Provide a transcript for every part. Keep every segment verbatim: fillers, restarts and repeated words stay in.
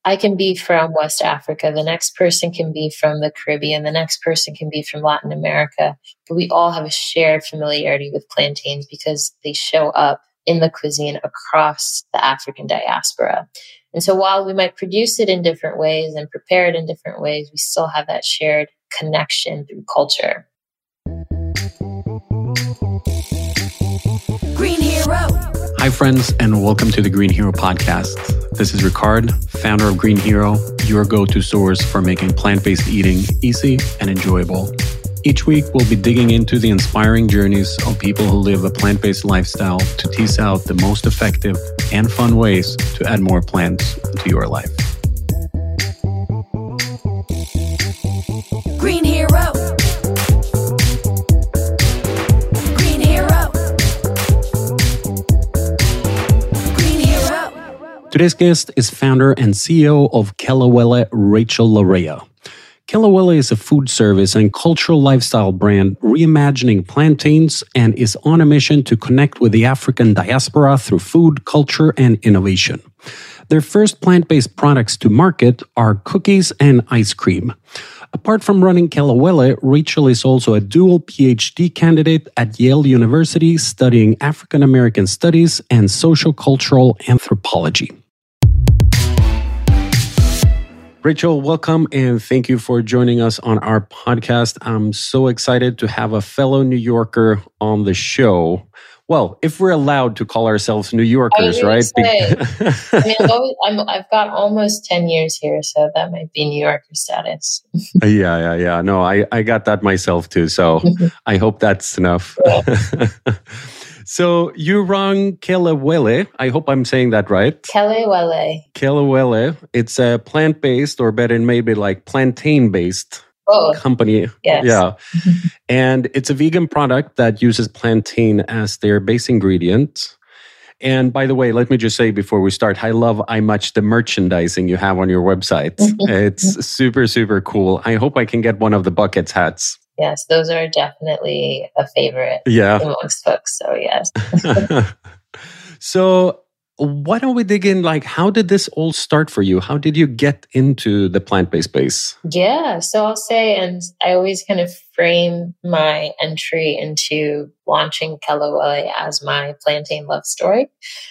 I can be from West Africa, the next person can be from the Caribbean, the next person can be from Latin America, but we all have a shared familiarity with plantains because they show up in the cuisine across the African diaspora. And so while we might produce it in different ways and prepare it in different ways, we still have that shared connection through culture. Green Hero. Hi, friends, and welcome to the Green Hero podcast. This is Ricard, founder of Green Hero, your go-to source for making plant-based eating easy and enjoyable. Each week, we'll be digging into the inspiring journeys of people who live a plant-based lifestyle to tease out the most effective and fun ways to add more plants into your life. Green Hero. Green Hero. Green Hero. Today's guest is founder and C E O of Kelawele, Rachel Larrea. Kelawele is a food service and cultural lifestyle brand reimagining plantains and is on a mission to connect with the African diaspora through food, culture, and innovation. Their first plant-based products to market are cookies and ice cream. Apart from running Kelawele, Rachel is also a dual P H D candidate at Yale University studying African American studies and social-cultural anthropology. Rachel, welcome and thank you for joining us on our podcast. I'm so excited to have a fellow New Yorker on the show. Well, if we're allowed to call ourselves New Yorkers, right? Say, I mean, I've, always, I'm, I've got almost ten years here, so that might be New Yorker status. yeah, yeah, yeah. No, I, I got that myself too, so I hope that's enough. Yeah. So you run Kelawele. I hope I'm saying that right. Kelawele. Kelawele. It's a plant-based, or better, maybe like plantain-based oh, company. Yes. Yeah. And it's a vegan product that uses plantain as their base ingredient. And by the way, let me just say before we start, I love how much the merchandising you have on your website. It's super, super cool. I hope I can get one of the buckets hats. Yes, those are definitely a favorite yeah. amongst folks. So yes. So why don't we dig in? Like, how did this all start for you? How did you get into the plant-based space? Yeah, so I'll say, and I always kind of frame my entry into launching Kelawele as my plantain love story.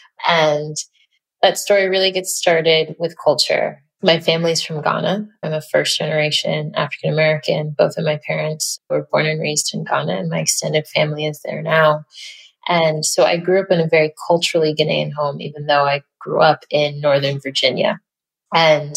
And that story really gets started with culture. My family's from Ghana. I'm a first generation African American. Both of my parents were born and raised in Ghana, and my extended family is there now. And so I grew up in a very culturally Ghanaian home, even though I grew up in Northern Virginia. And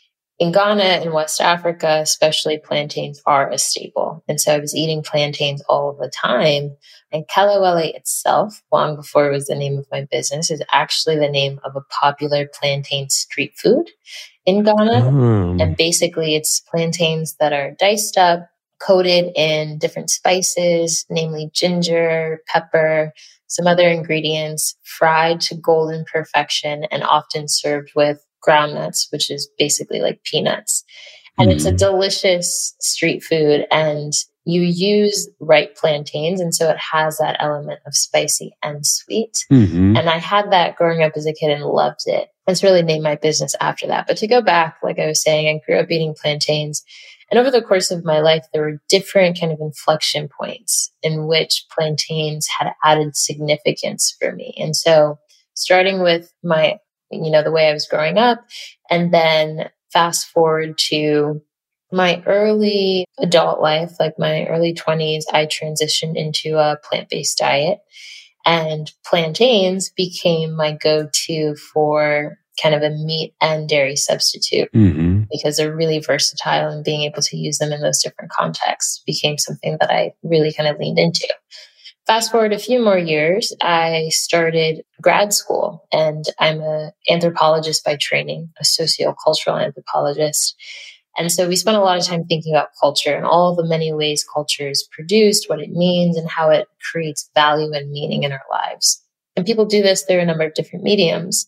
in Ghana, in West Africa, especially, plantains are a staple. And so I was eating plantains all the time. And Kelawele itself, long before it was the name of my business, is actually the name of a popular plantain street food in Ghana. Mm. And basically, it's plantains that are diced up, coated in different spices, namely ginger, pepper, some other ingredients, fried to golden perfection, and often served with groundnuts, which is basically like peanuts. And mm. it's a delicious street food, and you use ripe plantains, and so it has that element of spicy and sweet. Mm-hmm. And I had that growing up as a kid and loved it. It's really named my business after that. But to go back, like I was saying, I grew up eating plantains. And over the course of my life, there were different kind of inflection points in which plantains had added significance for me. And so starting with my, you know, the way I was growing up, and then fast forward to my early adult life, like my early twenties, I transitioned into a plant-based diet, and plantains became my go-to for kind of a meat and dairy substitute mm-hmm. because they're really versatile, and being able to use them in those different contexts became something that I really kind of leaned into. Fast forward a few more years, I started grad school, and I'm an anthropologist by training, a sociocultural anthropologist. And so we spent a lot of time thinking about culture and all the many ways culture is produced, what it means, and how it creates value and meaning in our lives. And people do this through a number of different mediums.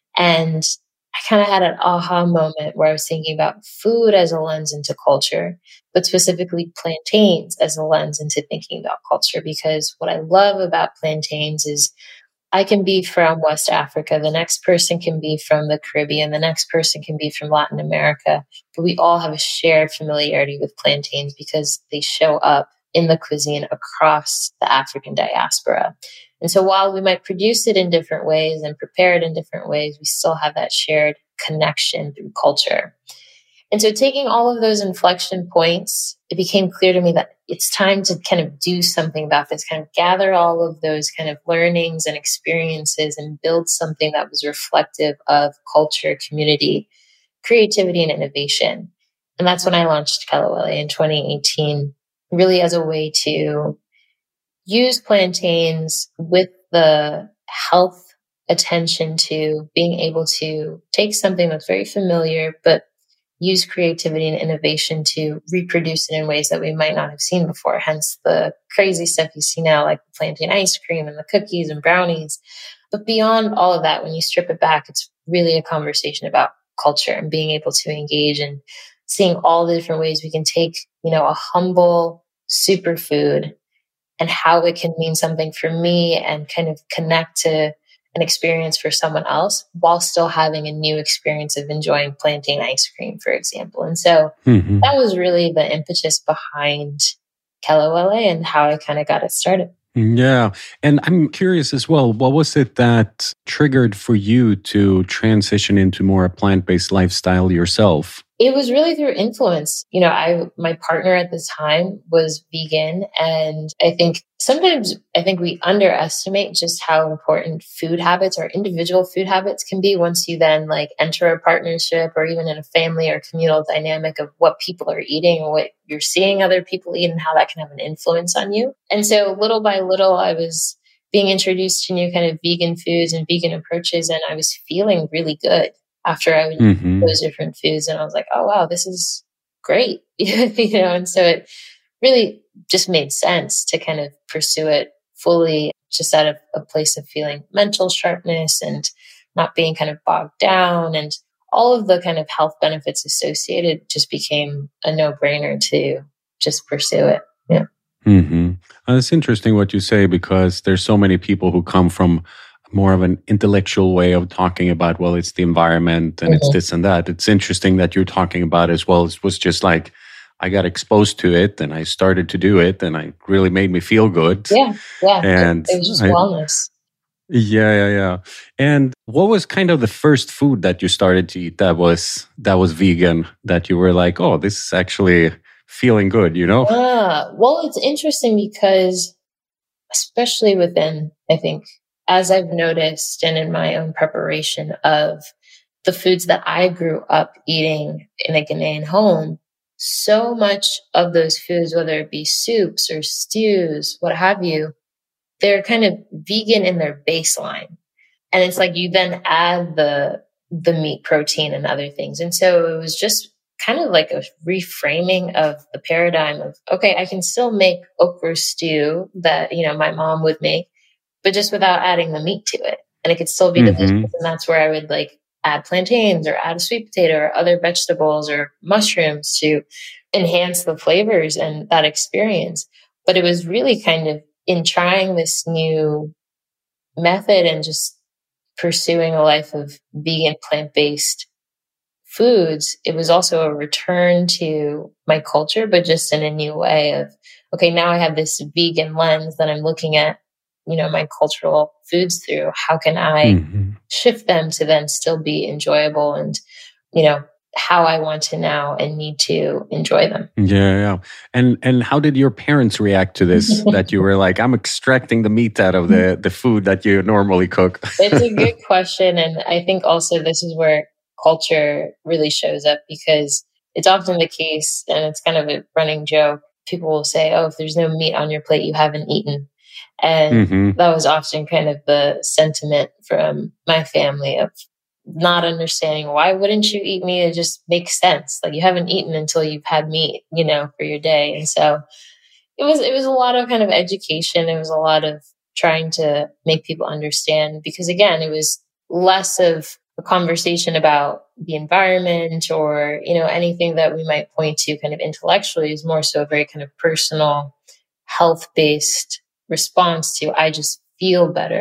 And I kind of had an aha moment where I was thinking about food as a lens into culture, but specifically plantains as a lens into thinking about culture. Because what I love about plantains is I can be from West Africa, the next person can be from the Caribbean, the next person can be from Latin America, but we all have a shared familiarity with plantains because they show up in the cuisine across the African diaspora. And so while we might produce it in different ways and prepare it in different ways, we still have that shared connection through culture. And so taking all of those inflection points, it became clear to me that it's time to kind of do something about this, kind of gather all of those kind of learnings and experiences and build something that was reflective of culture, community, creativity, and innovation. And that's when I launched Kelawele in twenty eighteen, really as a way to use plantains with the health attention to being able to take something that's very familiar, but use creativity and innovation to reproduce it in ways that we might not have seen before. Hence the crazy stuff you see now, like the plantain ice cream and the cookies and brownies. But beyond all of that, when you strip it back, it's really a conversation about culture and being able to engage and seeing all the different ways we can take, you know, a humble superfood and how it can mean something for me and kind of connect to an experience for someone else while still having a new experience of enjoying plantain ice cream, for example. And so mm-hmm. that was really the impetus behind Kelawele and how I kind of got it started. Yeah. And I'm curious as well, what was it that triggered for you to transition into more a plant-based lifestyle yourself? It was really through influence. You know, I, my partner at the time was vegan. And I think sometimes I think we underestimate just how important food habits or individual food habits can be once you then like enter a partnership or even in a family or communal dynamic of what people are eating and what you're seeing other people eat and how that can have an influence on you. And so little by little, I was being introduced to new kind of vegan foods and vegan approaches, and I was feeling really good after I would mm-hmm. eat those different foods. And I was like, oh, wow, this is great. you know, and so it really just made sense to kind of pursue it fully, just out of a place of feeling mental sharpness and not being kind of bogged down. And all of the kind of health benefits associated just became a no-brainer to just pursue it. Yeah. Mm-hmm. Uh, it's interesting what you say, because there's so many people who come from more of an intellectual way of talking about, well, it's the environment and mm-hmm. it's this and that. It's interesting that you're talking about as well. It was just like, I got exposed to it and I started to do it and it really made me feel good. Yeah, yeah. And it, it was just I, wellness. Yeah, yeah, yeah. And what was kind of the first food that you started to eat that was that was vegan, that you were like, oh, this is actually feeling good, you know? Ah, well, it's interesting because especially within, I think, as I've noticed and in my own preparation of the foods that I grew up eating in a Ghanaian home, so much of those foods, whether it be soups or stews, what have you, they're kind of vegan in their baseline. And it's like you then add the the meat protein and other things. And so it was just kind of like a reframing of the paradigm of, okay, I can still make okra stew that, you know, my mom would make, but just without adding the meat to it. And it could still be delicious. Mm-hmm. And that's where I would like add plantains or add a sweet potato or other vegetables or mushrooms to enhance the flavors and that experience. But it was really kind of in trying this new method and just pursuing a life of vegan, plant-based foods, it was also a return to my culture, but just in a new way of, okay, now I have this vegan lens that I'm looking at, you know, my cultural foods through. How can I mm-hmm. shift them to then still be enjoyable and, you know, how I want to now and need to enjoy them. Yeah, yeah. And and how did your parents react to this? That you were like, I'm extracting the meat out of the, the food that you normally cook. It's a good question. And I think also this is where culture really shows up, because it's often the case, and it's kind of a running joke. People will say, oh, if there's no meat on your plate, you haven't eaten. And mm-hmm. that was often kind of the sentiment from my family of not understanding, why wouldn't you eat meat? It just makes sense. Like, you haven't eaten until you've had meat, you know, for your day. And so it was, it was a lot of kind of education. It was a lot of trying to make people understand, because again, it was less of a conversation about the environment or, you know, anything that we might point to kind of intellectually. Is more so a very kind of personal, health-based response to, I just feel better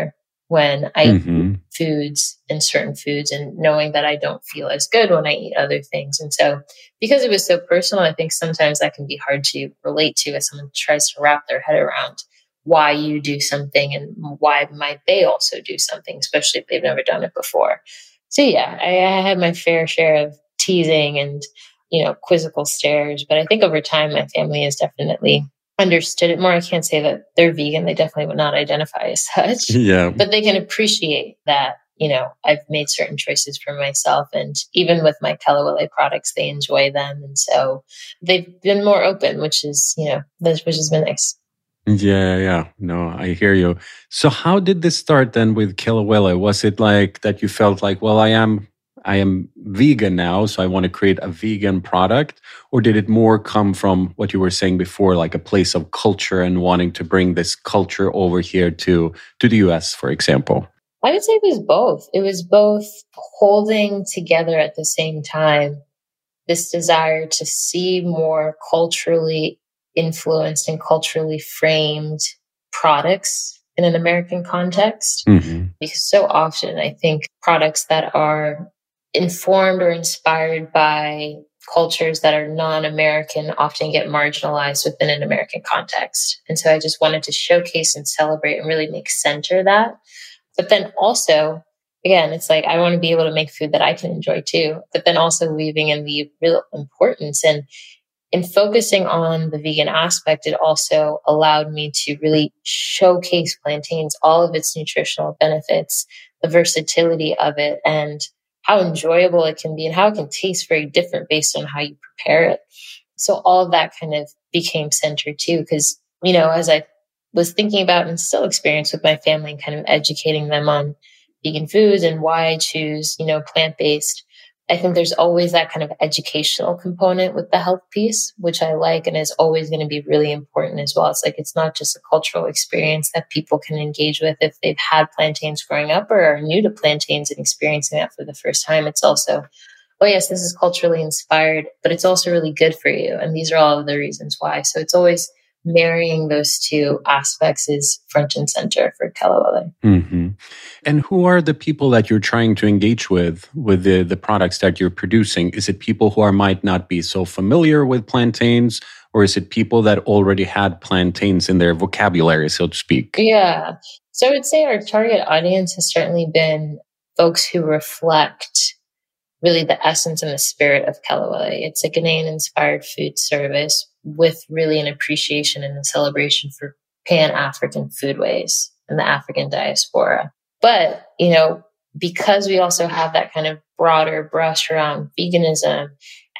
when I Mm-hmm. eat foods and certain foods, and knowing that I don't feel as good when I eat other things. And so because it was so personal, I think sometimes that can be hard to relate to as someone tries to wrap their head around why you do something and why might they also do something, especially if they've never done it before. So yeah, I, I had my fair share of teasing and, you know, quizzical stares, but I think over time, my family has definitely understood it more. I can't say that they're vegan. They definitely would not identify as such, Yeah. but they can appreciate that, you know, I've made certain choices for myself. And even with my Kelawele products, they enjoy them. And so they've been more open, which is, you know, which has been nice. Yeah, yeah. No, I hear you. So how did this start then with Kilauea? Was it like that you felt like, well, I am I am vegan now, so I want to create a vegan product? Or did it more come from what you were saying before, like a place of culture and wanting to bring this culture over here to, to the U S, for example? I would say it was both. It was both holding together at the same time this desire to see more culturally influenced and culturally framed products in an American context. Mm-hmm. Because so often I think products that are informed or inspired by cultures that are non-American often get marginalized within an American context. And so I just wanted to showcase and celebrate and really make center that. But then also, again, it's like I want to be able to make food that I can enjoy too, but then also weaving in the real importance. And in focusing on the vegan aspect, it also allowed me to really showcase plantains, all of its nutritional benefits, the versatility of it, and how enjoyable it can be and how it can taste very different based on how you prepare it. So all of that kind of became centered too, because, you know, as I was thinking about and still experience with my family and kind of educating them on vegan foods and why I choose, you know, plant-based, I think there's always that kind of educational component with the health piece, which I like and is always going to be really important as well. It's like, it's not just a cultural experience that people can engage with if they've had plantains growing up or are new to plantains and experiencing that for the first time. It's also, oh yes, this is culturally inspired, but it's also really good for you. And these are all of the reasons why. So it's always marrying those two aspects is front and center for Kelawele. Mm-hmm. And who are the people that you're trying to engage with, with the, the products that you're producing? Is it people who are might not be so familiar with plantains, or is it people that already had plantains in their vocabulary, so to speak? Yeah. So I would say our target audience has certainly been folks who reflect really the essence and the spirit of Kelawele. It's a Ghanaian-inspired food service with really an appreciation and a celebration for Pan-African foodways and the African diaspora. But, you know, because we also have that kind of broader brush around veganism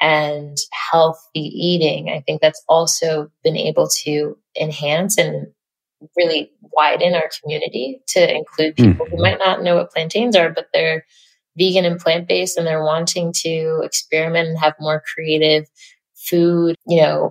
and healthy eating, I think that's also been able to enhance and really widen our community to include people mm-hmm. who might not know what plantains are, but they're vegan and plant-based and they're wanting to experiment and have more creative food, you know,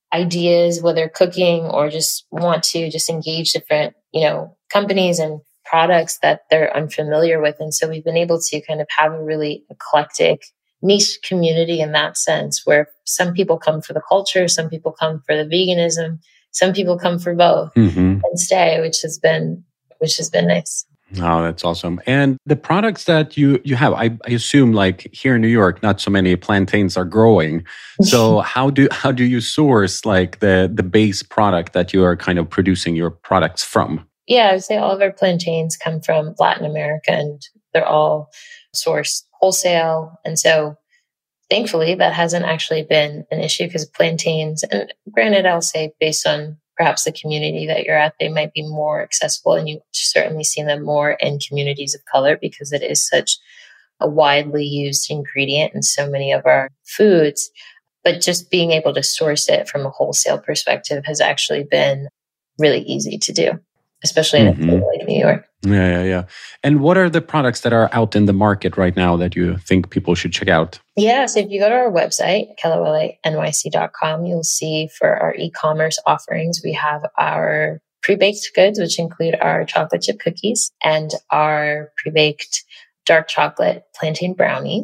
ideas, whether cooking or just want to just engage different, you know, companies and products that they're unfamiliar with. And so we've been able to kind of have a really eclectic niche community in that sense, where some people come for the culture, some people come for the veganism, some people come for both mm-hmm. and stay, which has been, which has been nice. Oh, that's awesome. And the products that you, you have, I, I assume like here in New York, not so many plantains are growing. So how do how do you source like the, the base product that you are kind of producing your products from? Yeah, I would say all of our plantains come from Latin America and they're all sourced wholesale. And so thankfully that hasn't actually been an issue because plantains, and granted, I'll say based on perhaps the community that you're at, they might be more accessible, and you certainly see them more in communities of color because it is such a widely used ingredient in so many of our foods. But just being able to source it from a wholesale perspective has actually been really easy to do, especially in mm-hmm. a city like New York. Yeah, yeah, yeah. And what are the products that are out in the market right now that you think people should check out? Yeah, so if you go to our website, kelawele N Y C dot com, you'll see for our e-commerce offerings, we have our pre-baked goods, which include our chocolate chip cookies and our pre-baked dark chocolate plantain brownies.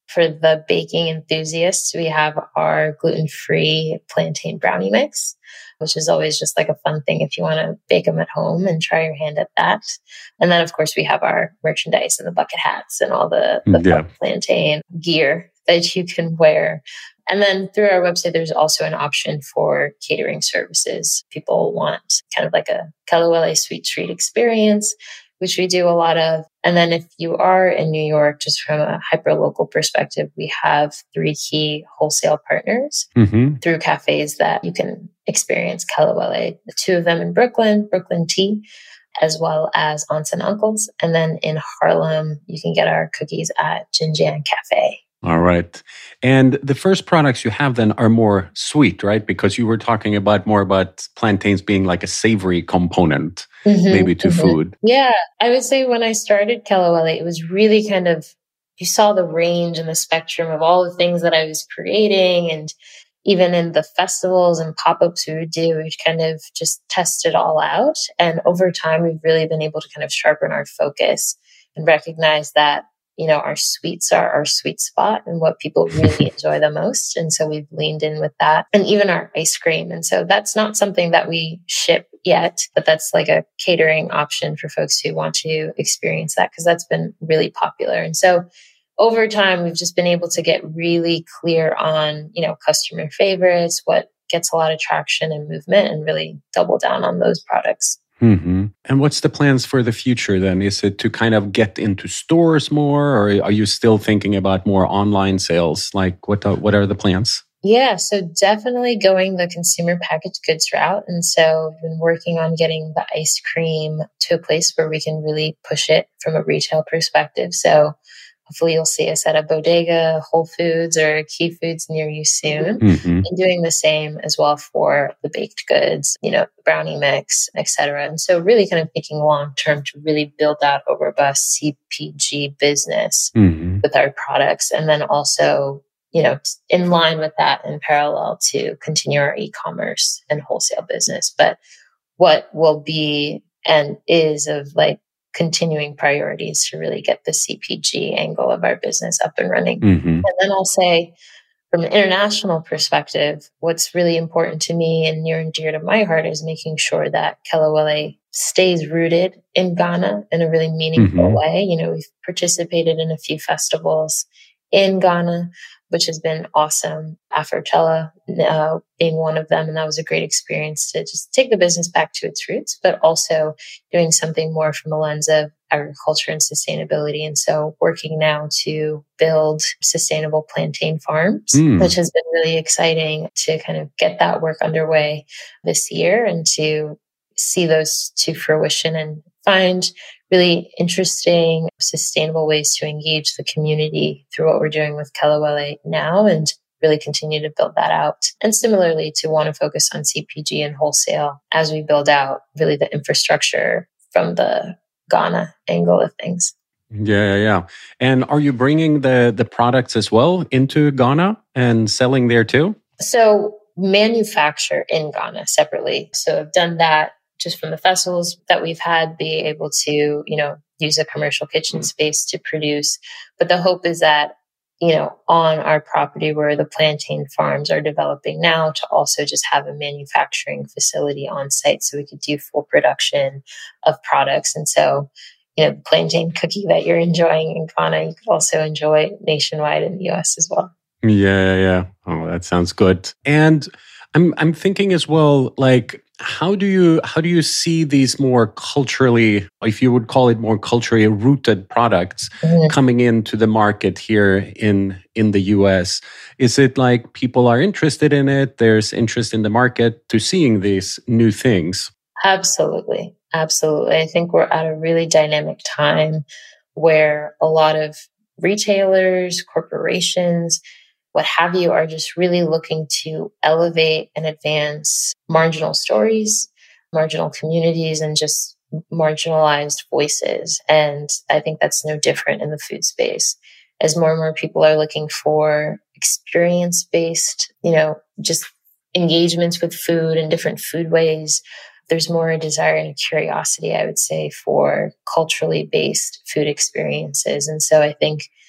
For the baking enthusiasts, we have our gluten-free plantain brownie mix, which is always just like a fun thing if you want to bake them at home and try your hand at that. And then, of course, we have our merchandise and the bucket hats and all the, the Yeah. plantain gear that you can wear. And then through our website, there's also an option for catering services. People want kind of like a Kelawele sweet treat experience, which we do a lot of. And then if you are in New York, just from a hyper-local perspective, we have three key wholesale partners Mm-hmm. through cafes that you can experience Kelawele. The two of them in Brooklyn, Brooklyn Tea, as well as Aunts and Uncles. And then in Harlem, you can get our cookies at Jinjiang Cafe. All right. And the first products you have then are more sweet, right? Because you were talking about more about plantains being like a savory component, Mhm, maybe to mhm. food. Yeah, I would say when I started Kelawele, it was really kind of, you saw the range and the spectrum of all the things that I was creating. And even in the festivals and pop-ups we would do, we'd kind of just test it all out. And over time, we've really been able to kind of sharpen our focus and recognize that, you know, our sweets are our sweet spot and what people really enjoy the most. And so we've leaned in with that, and even our ice cream. And so that's not something that we ship yet, but that's like a catering option for folks who want to experience that, because that's been really popular. And so over time, we've just been able to get really clear on, you know, customer favorites, what gets a lot of traction and movement, and really double down on those products. Mm-hmm. And what's the plans for the future then? Is it to kind of get into stores more, or are you still thinking about more online sales? Like what are, what are the plans? Yeah, so definitely going the consumer packaged goods route. And so I've been working on getting the ice cream to a place where we can really push it from a retail perspective. So hopefully you'll see us at a bodega, Whole Foods, or Key Foods near you soon. Mm-hmm. And doing the same as well for the baked goods, you know, brownie mix, et cetera. And so really kind of thinking long term to really build out a robust C P G business Mm-hmm. with our products. And then also, you know, in line with that, in parallel, to continue our e-commerce and wholesale business. But what will be and is of like continuing priorities to really get the C P G angle of our business up and running. Mm-hmm. And then I'll say, from an international perspective, what's really important to me and near and dear to my heart is making sure that Kelawele stays rooted in Ghana in a really meaningful Mhm. way. You know, we've participated in a few festivals in Ghana, which has been awesome. Afrotella uh, being one of them. And that was a great experience to just take the business back to its roots, but also doing something more from a lens of agriculture and sustainability. And so working now to build sustainable plantain farms, Mm. which has been really exciting to kind of get that work underway this year and to see those to fruition and find really interesting, sustainable ways to engage the community through what we're doing with Kelawele now, and really continue to build that out. And similarly, to want to focus on C P G and wholesale as we build out really the infrastructure from the Ghana angle of things. Yeah, yeah, yeah. And are you bringing the the products as well into Ghana and selling there too? So manufacture in Ghana separately. So I've done that just from the festivals that we've had, be able to, you know, use a commercial kitchen space to produce. But the hope is that, you know, on our property where the plantain farms are developing now, to also just have a manufacturing facility on site so we could do full production of products. And so, you know, the plantain cookie that you're enjoying in Ghana, you could also enjoy nationwide in the U S as well. Yeah, yeah, yeah. Oh, that sounds good. And I'm I'm thinking as well, like, how do you how do you see these more culturally, if you would call it more culturally rooted products Mhm. coming into the market here in in the U S? Is it like people are interested in it? There's interest in the market to seeing these new things. Absolutely. Absolutely. I think we're at a really dynamic time where a lot of retailers, corporations, what have you, are just really looking to elevate and advance marginal stories, marginal communities, and just marginalized voices. And I think that's no different in the food space. As more and more people are looking for experience-based, you know, just engagements with food and different food ways, there's more a desire and a curiosity, I would say, for culturally based food experiences. And so I think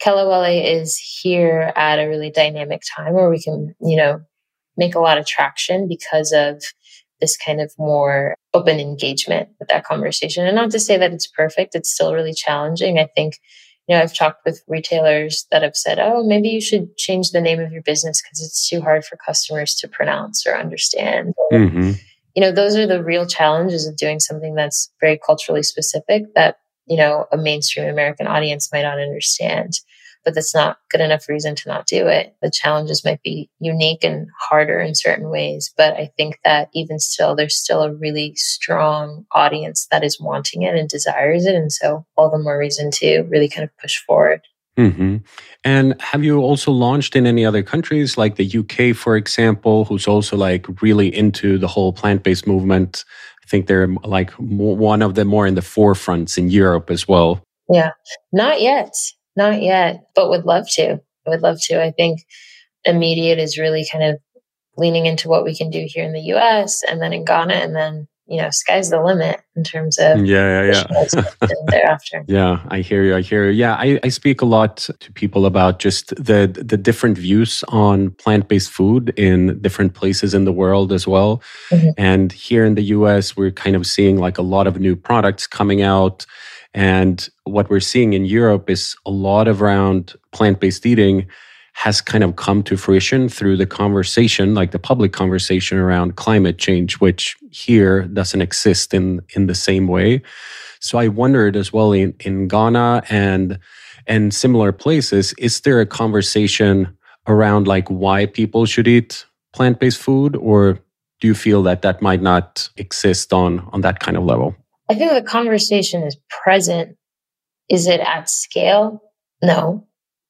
Kelawele is here at a really dynamic time where we can, you know, make a lot of traction because of this kind of more open engagement with that conversation. And not to say that it's perfect, it's still really challenging. I think, you know, I've talked with retailers that have said, oh, maybe you should change the name of your business because it's too hard for customers to pronounce or understand. Mm-hmm. You know, those are the real challenges of doing something that's very culturally specific that, you know, a mainstream American audience might not understand. But that's not good enough reason to not do it. The challenges might be unique and harder in certain ways, but I think that even still, there's still a really strong audience that is wanting it and desires it. And so all the more reason to really kind of push forward. Mm-hmm. And have you also launched in any other countries, like the U K, for example, who's also like really into the whole plant-based movement? I think they're like one of the more in the forefronts in Europe as well. Yeah, not yet. Not yet, but would love to. I would love to. I think Immediate is really kind of leaning into what we can do here in the U S and then in Ghana, and then, you know, sky's the limit in terms of yeah, yeah, yeah. thereafter. Yeah, I hear you. I hear you. Yeah, I, I speak a lot to people about just the the different views on plant-based food in different places in the world as well. Mm-hmm. And here in the U S, we're kind of seeing like a lot of new products coming out. And what we're seeing in Europe is a lot of around plant-based eating has kind of come to fruition through the conversation, like the public conversation around climate change, which here doesn't exist in, in the same way. So I wondered as well in, in Ghana and, and similar places, is there a conversation around like why people should eat plant-based food? Or do you feel that that might not exist on, on that kind of level? I think the conversation is present. Is it at scale? No.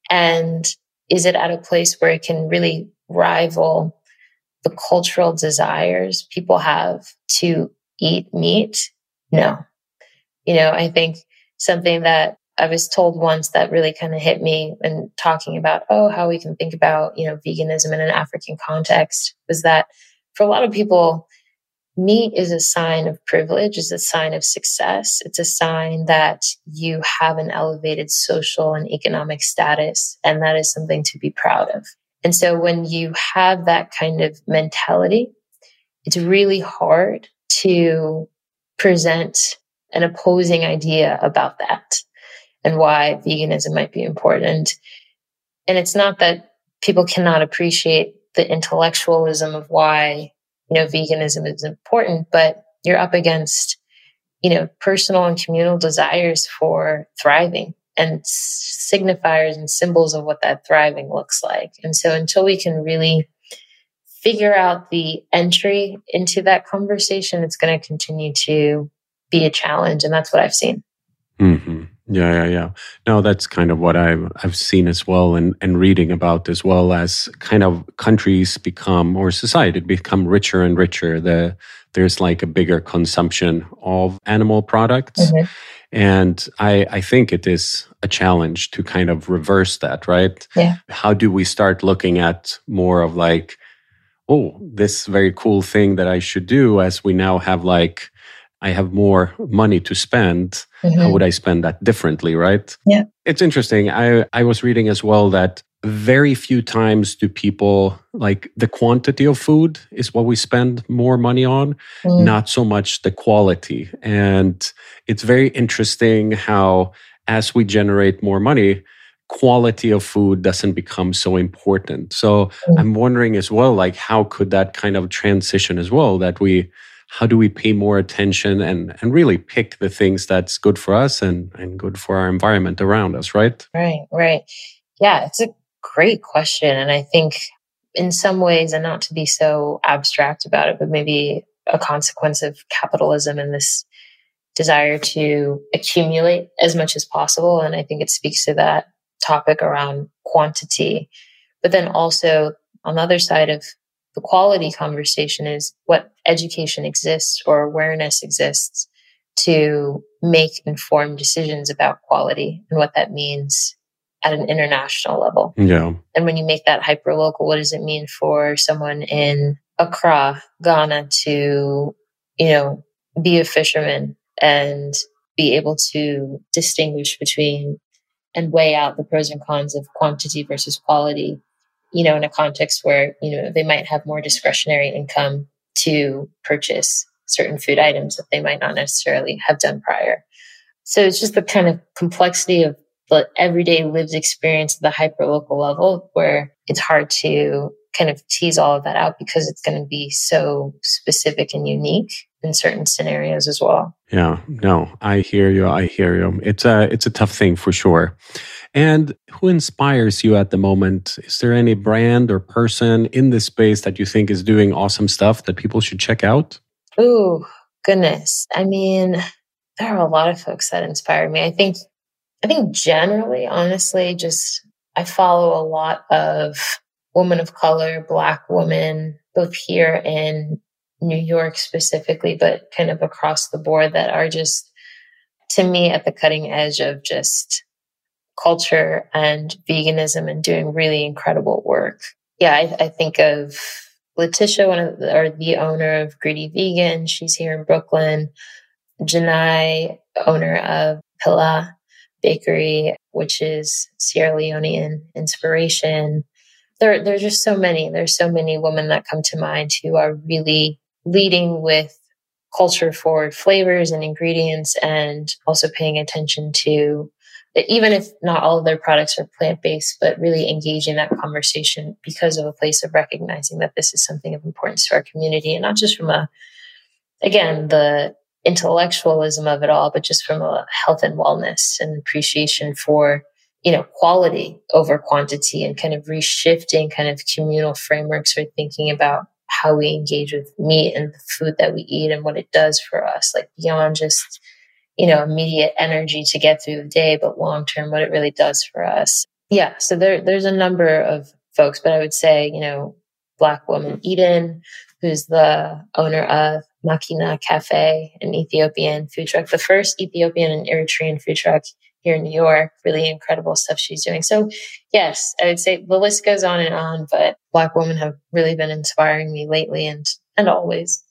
And is it at a place where it can really rival the cultural desires people have to eat meat? No. You know, I think something that I was told once that really kind of hit me when talking about, oh, how we can think about, you know, veganism in an African context was that for a lot of people, meat is a sign of privilege, is a sign of success. It's a sign that you have an elevated social and economic status, and that is something to be proud of. And so when you have that kind of mentality, it's really hard to present an opposing idea about that and why veganism might be important. And it's not that people cannot appreciate the intellectualism of why, you know, veganism is important, but you're up against, you know, personal and communal desires for thriving and signifiers and symbols of what that thriving looks like. And so until we can really figure out the entry into that conversation, it's going to continue to be a challenge. And that's what I've seen. Mm-hmm. Yeah, yeah, yeah. No, that's kind of what I've I've seen as well, and and reading about as well, as kind of countries become, or society become richer and richer. The there's like a bigger consumption of animal products, mm-hmm. and I I think it is a challenge to kind of reverse that, right? Yeah. How do we start looking at more of like, oh, this very cool thing that I should do, as we now have like, I have more money to spend. Mm-hmm. How would I spend that differently, right? Yeah. It's interesting. I, I was reading as well that very few times do people, like the quantity of food is what we spend more money on, mm. not so much the quality. And it's very interesting how as we generate more money, quality of food doesn't become so important. So mm. I'm wondering as well, like how could that kind of transition as well, that we, how do we pay more attention and, and really pick the things that's good for us and, and good for our environment around us, right? Right, right. Yeah, it's a great question. And I think in some ways, and not to be so abstract about it, but maybe a consequence of capitalism and this desire to accumulate as much as possible. And I think it speaks to that topic around quantity. But then also on the other side of the quality conversation is what education exists or awareness exists to make informed decisions about quality and what that means at an international level. Yeah. And when you make that hyper local, what does it mean for someone in Accra, Ghana to, you know, be a fisherman and be able to distinguish between and weigh out the pros and cons of quantity versus quality, you know, in a context where, you know, they might have more discretionary income to purchase certain food items that they might not necessarily have done prior. So it's just the kind of complexity of the everyday lived experience at the hyperlocal level where it's hard to kind of tease all of that out because it's going to be so specific and unique in certain scenarios as well. Yeah, no, I hear you. I hear you. It's a, it's a tough thing for sure. And who inspires you at the moment? Is there any brand or person in this space that you think is doing awesome stuff that people should check out? Ooh, goodness. I mean, there are a lot of folks that inspire me. I think, I think generally, honestly, just I follow a lot of women of color, Black women, both here in New York specifically, but kind of across the board that are just, to me, at the cutting edge of just culture and veganism and doing really incredible work. Yeah, I, I think of Letitia, one of the, or the owner of Greedy Vegan. She's here in Brooklyn. Janai, owner of Pilla Bakery, which is Sierra Leonean inspiration. There, there's just so many. There's so many women that come to mind who are really leading with culture forward flavors and ingredients, and also paying attention to, even if not all of their products are plant-based, but really engaging that conversation because of a place of recognizing that this is something of importance to our community, and not just from a, again, the intellectualism of it all, but just from a health and wellness and appreciation for, you know, quality over quantity, and kind of reshifting kind of communal frameworks for thinking about how we engage with meat and the food that we eat and what it does for us, like beyond just, you know, immediate energy to get through the day, but long term, what it really does for us. Yeah. So there, there's a number of folks, but I would say, you know, Black woman Eden, who's the owner of Makina Cafe, an Ethiopian food truck, the first Ethiopian and Eritrean food truck here in New York. Really incredible stuff she's doing. So yes, I would say the list goes on and on, but Black women have really been inspiring me lately and and always.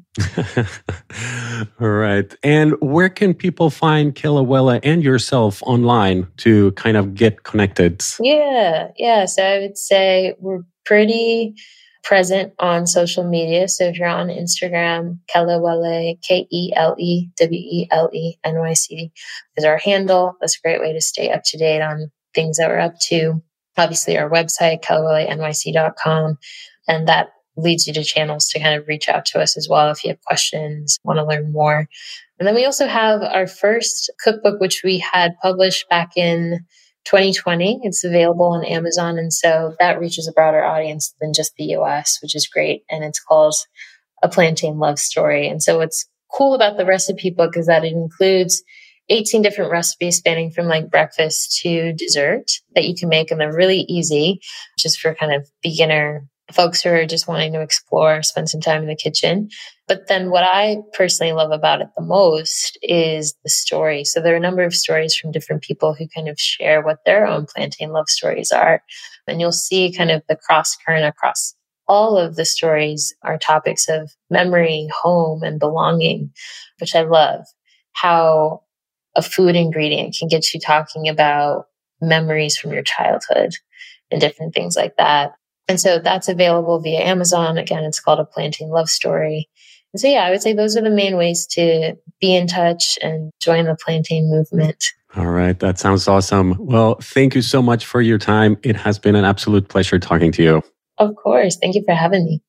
All right. And where can people find Kilauea and yourself online to kind of get connected? Yeah, yeah. So I would say we're pretty present on social media. So if you're on Instagram, Kelewele, K E L E W E L E N Y C is our handle. That's a great way to stay up to date on things that we're up to. Obviously, our website, kelewele N Y C dot com, and that leads you to channels to kind of reach out to us as well if you have questions, want to learn more. And then we also have our first cookbook, which we had published back in twenty twenty. It's available on Amazon. And so that reaches a broader audience than just the U S, which is great. And it's called A Plantain Love Story. And so what's cool about the recipe book is that it includes eighteen different recipes spanning from like breakfast to dessert that you can make. And they're really easy just for kind of beginner folks who are just wanting to explore, spend some time in the kitchen. But then what I personally love about it the most is the story. So there are a number of stories from different people who kind of share what their own plantain love stories are. And you'll see kind of the cross current across all of the stories are topics of memory, home, and belonging, which I love. How a food ingredient can get you talking about memories from your childhood and different things like that. And so that's available via Amazon. Again, it's called A Plantain Love Story. And so, yeah, I would say those are the main ways to be in touch and join the plantain movement. All right. That sounds awesome. Well, thank you so much for your time. It has been an absolute pleasure talking to you. Of course. Thank you for having me.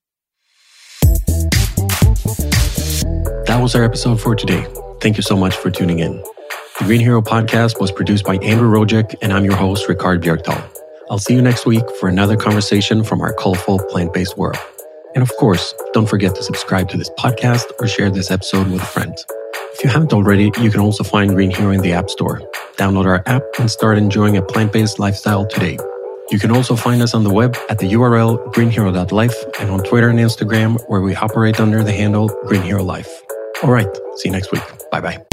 That was our episode for today. Thank you so much for tuning in. The Green Hero podcast was produced by Andrew Rojek, and I'm your host, Ricard Bjerkdal. I'll see you next week for another conversation from our colorful plant-based world. And of course, don't forget to subscribe to this podcast or share this episode with a friend. If you haven't already, you can also find Green Hero in the App Store. Download our app and start enjoying a plant-based lifestyle today. You can also find us on the web at the U R L green hero dot life and on Twitter and Instagram, where we operate under the handle Green Hero Life. All right, see you next week. Bye-bye.